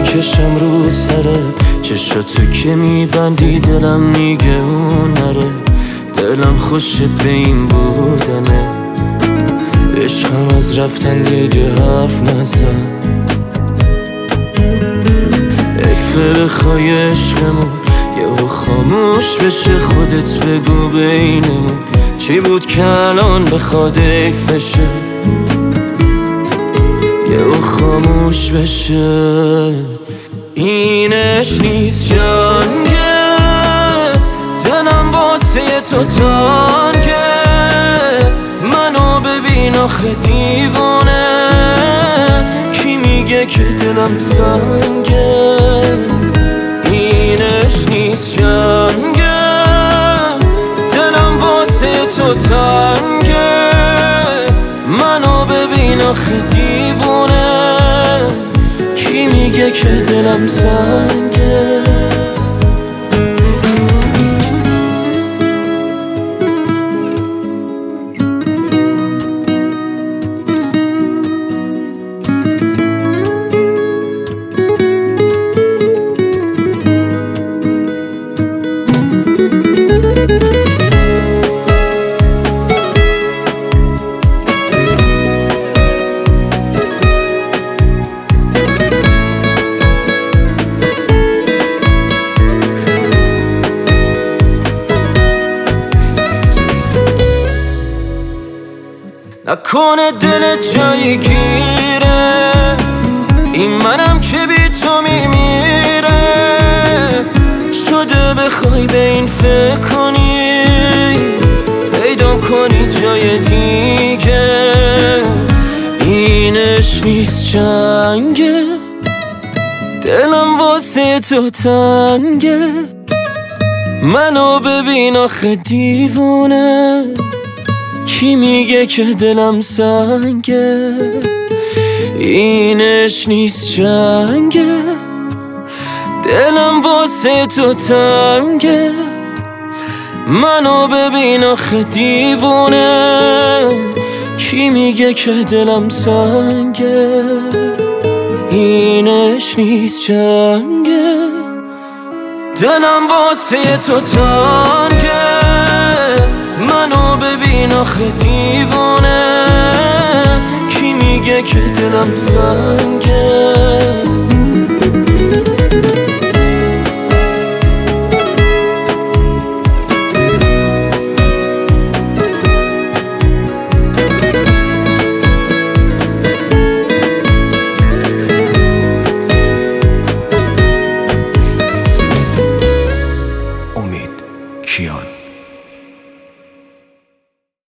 میکشم رو سرت، چشاتو که میبندی دلم میگه اون نره. دلم خوشه به این بودنه، عشقم از رفتن دیگه حرف نزن. ای فرخای عشقمون یهو خاموش بشه، خودت بگو بینمون چی بود که الان بخواد ایفشه. یهو خاموش بشه، اینش نیست جنگه، دلم واسه تو تنگه. منو ببین آخه دیوانه، کی میگه که دلم سنگه. اینش نیست جنگه، دلم واسه تو تنگه. منو ببین آخه دیوانه، کی میگه که دلم سنگه. نکنه دلت جایی گیره، این منم که بی تو میمیره. شده بخوای به این فکر کنی، پیدا کنی جای دیگه. اینش نیست جنگه، دلم واسه تو تنگه. منو ببین آخه دیوونه، کی میگه که دلم سنگه. اینش نیست جنگه، دلم واسه تو تنگه. منو ببین آخه دیوونه، کی میگه که دلم سنگه. اینش نیست جنگه، دلم واسه تو تنگه. منو ببین آخه دیوانه، کی میگه که دلم سنگه. امید کیان.